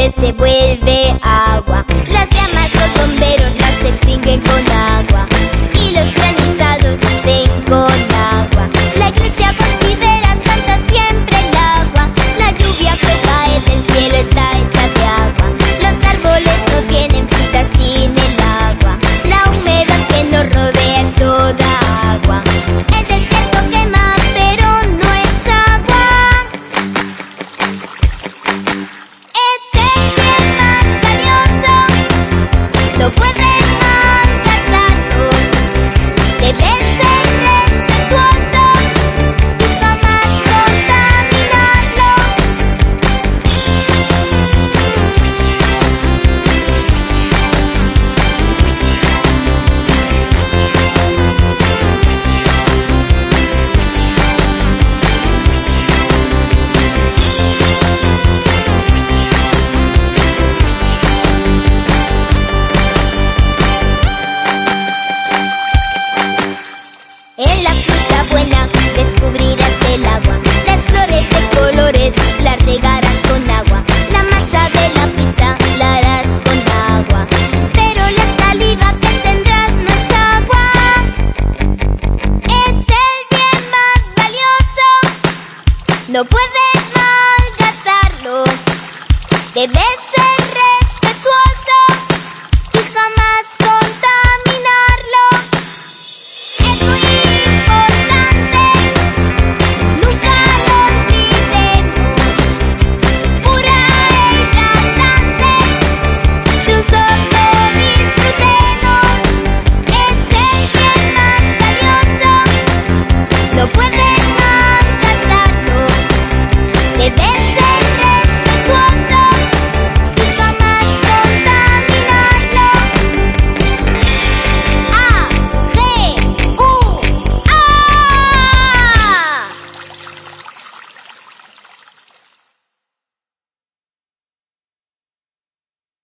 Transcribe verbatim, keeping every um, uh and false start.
verde se vuelve agua. Las llamas, los bomberos las extinguen con agua. Y los granizados hacen con agua. La iglesia considera santa siempre el agua. La lluvia que cae del cielo está hecha de agua. Los árboles no tienen frutas sin el agua. La humedad que nos rodea es toda agua. El desierto quema, pero no es agua. Es el bien más valioso. No puedes malgastarlo. Debes ser respetuoso y jamás contaminarlo. En la fruta buena descubrirás el agua. Las flores de colores las regarás con agua. La masa de la pizza la harás con agua. Pero la saliva que tendrás no es agua. Es el bien más valioso. No puedes malgastarlo. Debes